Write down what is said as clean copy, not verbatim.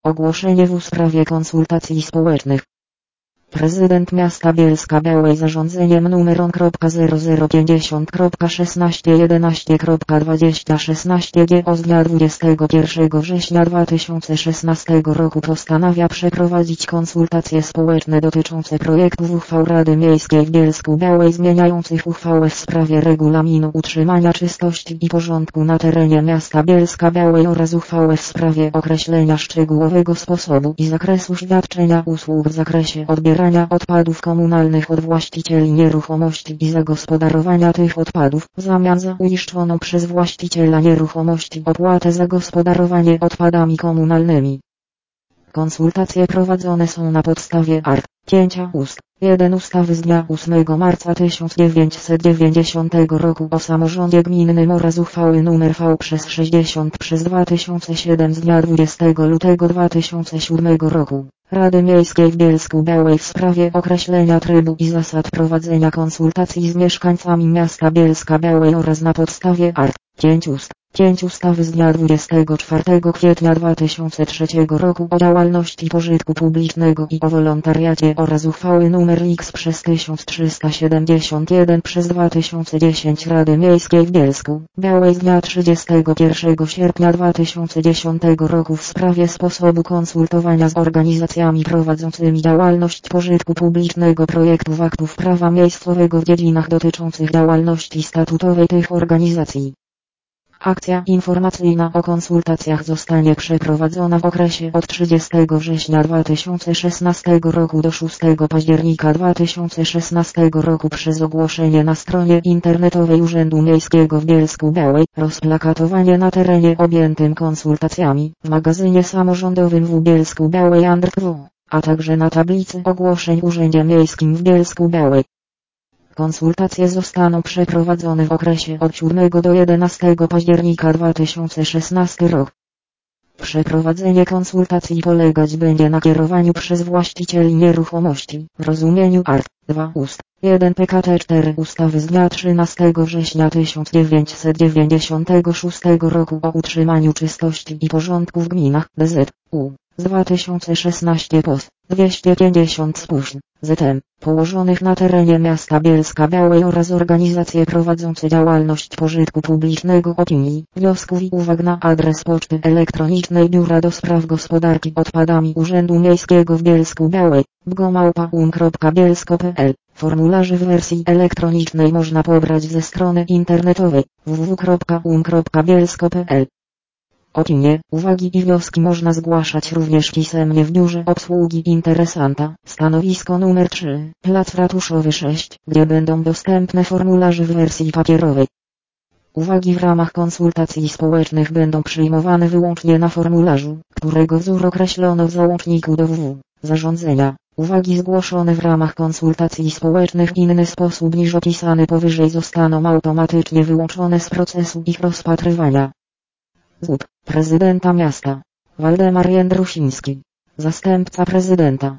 Ogłoszenie w sprawie konsultacji społecznych. Prezydent miasta Bielska-Białej zarządzeniem nr 0050.1611.2016 z dnia 21 września 2016 roku postanawia przeprowadzić konsultacje społeczne dotyczące projektów uchwał Rady Miejskiej w Bielsku-Białej zmieniających uchwałę w sprawie regulaminu utrzymania czystości i porządku na terenie miasta Bielska-Białej oraz uchwałę w sprawie określenia szczegółowego sposobu i zakresu świadczenia usług w zakresie odbierania odpadów komunalnych od właścicieli nieruchomości i zagospodarowania tych odpadów w zamian za uiszczoną przez właściciela nieruchomości opłatę za gospodarowanie odpadami komunalnymi. Konsultacje prowadzone są na podstawie art. 5 ust. 1 ustawy z dnia 8 marca 1990 roku o samorządzie gminnym oraz uchwały nr V/60/2007 z dnia 20 lutego 2007 roku Rady Miejskiej w Bielsku-Białej w sprawie określenia trybu i zasad prowadzenia konsultacji z mieszkańcami miasta Bielska-Białej oraz na podstawie art. 5 ustawy z dnia 24 kwietnia 2003 roku o działalności pożytku publicznego i o wolontariacie oraz uchwały nr X/1371/2010 Rady Miejskiej w Bielsku-Białej z dnia 31 sierpnia 2010 roku w sprawie sposobu konsultowania z organizacjami prowadzącymi działalność pożytku publicznego projektów aktów prawa miejscowego w dziedzinach dotyczących działalności statutowej tych organizacji. Akcja informacyjna o konsultacjach zostanie przeprowadzona w okresie od 30 września 2016 roku do 6 października 2016 roku przez ogłoszenie na stronie internetowej Urzędu Miejskiego w Bielsku-Białej, rozplakatowanie na terenie objętym konsultacjami, w magazynie samorządowym w Bielsku-Białej a także na tablicy ogłoszeń w Urzędzie Miejskim w Bielsku-Białej. Konsultacje zostaną przeprowadzone w okresie od 7 do 11 października 2016 rok. Przeprowadzenie konsultacji polegać będzie na kierowaniu przez właścicieli nieruchomości w rozumieniu art. 2 ust. 1 PKT 4 ustawy z dnia 13 września 1996 roku o utrzymaniu czystości i porządku w gminach DZ.U. z 2016 POS 250 spóźń ZM położonych na terenie miasta Bielska-Białej oraz organizacje prowadzące działalność pożytku publicznego opinii, wniosków i uwag na adres poczty elektronicznej Biura do Spraw Gospodarki Odpadami Urzędu Miejskiego w Bielsku-Białej bgomałpa.bielsko.pl. Formularze w wersji elektronicznej można pobrać ze strony internetowej www.bielsko.pl. Opinie, uwagi i wnioski można zgłaszać również pisemnie w Biurze Obsługi Interesanta, stanowisko nr 3, Plac Ratuszowy 6, gdzie będą dostępne formularze w wersji papierowej. Uwagi w ramach konsultacji społecznych będą przyjmowane wyłącznie na formularzu, którego wzór określono w załączniku do zarządzenia. Uwagi zgłoszone w ramach konsultacji społecznych w inny sposób niż opisany powyżej zostaną automatycznie wyłączone z procesu ich rozpatrywania. Prezydenta miasta Waldemar Jędrusiński. Zastępca prezydenta